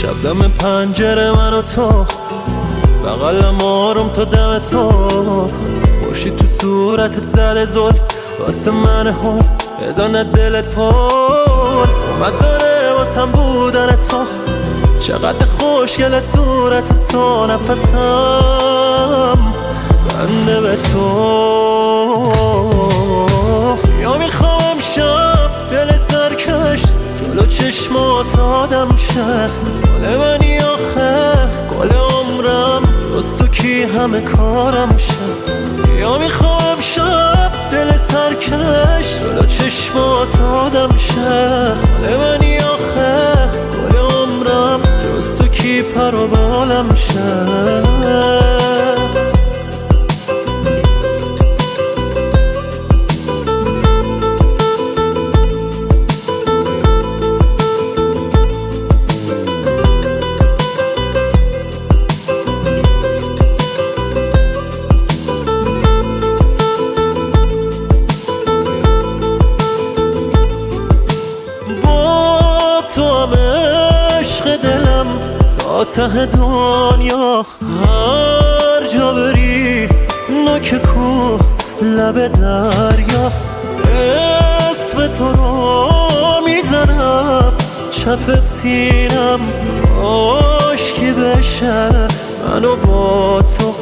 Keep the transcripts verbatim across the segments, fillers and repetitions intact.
شب دم پنجره من و تو، بغلم آروم تا دم صبح، خوشی تو صورتت زده زل واسه من هول، بزنه دلت پر اومد داره واسم بودن تو، چقدر خوشگل صورت تو، نفسم بنده به تو. یا میخوام شب دل سرکش جلو چشمات آدم شه، گل منی آخه گل عمرم، دوست تو کی همه کارم شه. یا میخوام شب دل سرکش جلو چشمات آدم شه، گل منی آخه گل عمرم، دوست تو کی پر و بالم شه. ته دنیا هر جا بری، نوک کوه لب دریا، اسم تو رو میزنم چپ سینم، عاشقی بشه منو با تو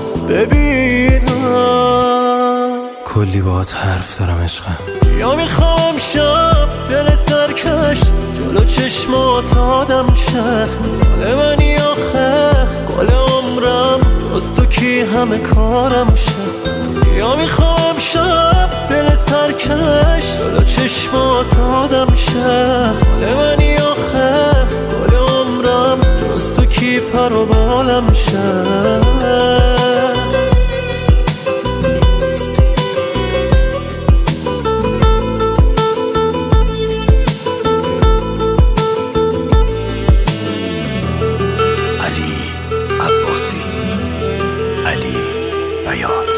ببینم. کلی باهات حرف دارم عشقم. یا میخوام شب دل سرکش جلو چشمات آدم شه، گل منی آخه گل عمرم، دوست تو کی همه کارم شه. یا میخوام شب دل سرکش جلو چشمات آدم شه، گل منی آخه گل عمرم، دوست تو کی پر و بالم شه. علی بیات.